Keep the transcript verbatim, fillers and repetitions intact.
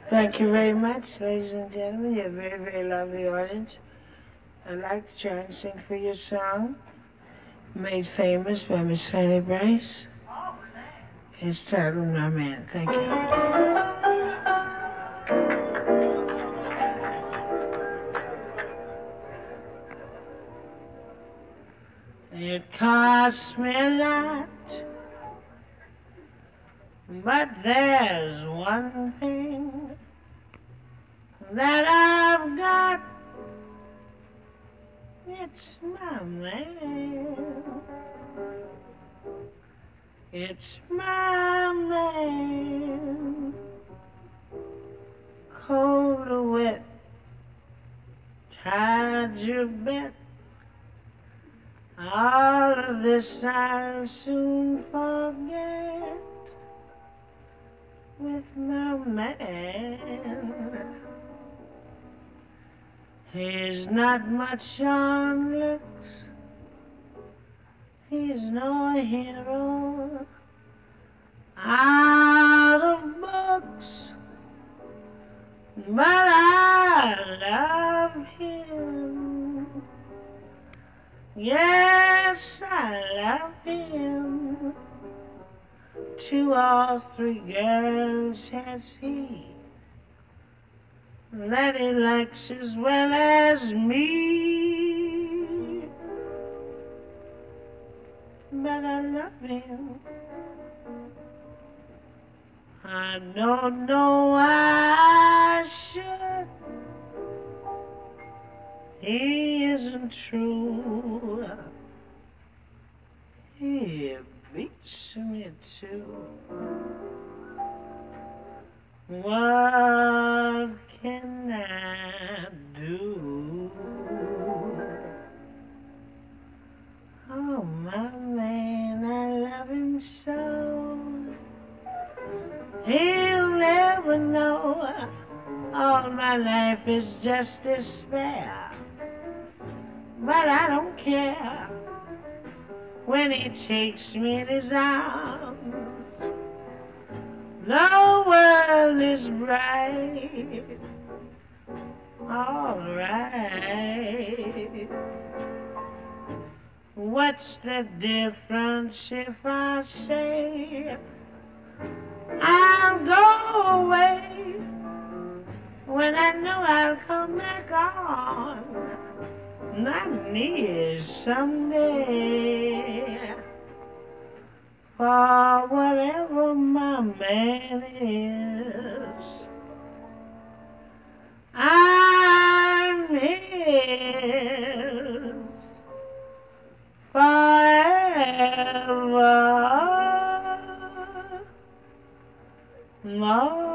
Thank you very much, ladies and gentlemen. You're a very, very lovely audience. I'd like to try and sing for your song, Made Famous by Miss Fanny Brice. It's titled My Man. Thank you. It costs me a lot, but there's one thing that I've got. It's my man. It's my man. Cold or wet, tied your bet. All of this I'll soon forget with my man. He's not much on looks, he's no hero out of books, but I love him. Yes, I love him. Two or three girls has he that he likes as well as me, but I love him. I don't know why I should. He isn't true. He beats me too. What can I do? Oh, my man, I love him so. He'll never know. All my life is just despair, but I don't care when he takes me in his arms. The world is bright, all right. What's the difference if I say I'll go away when I know I'll come back on my knees someday? For whatever my man is, I'm his forever. More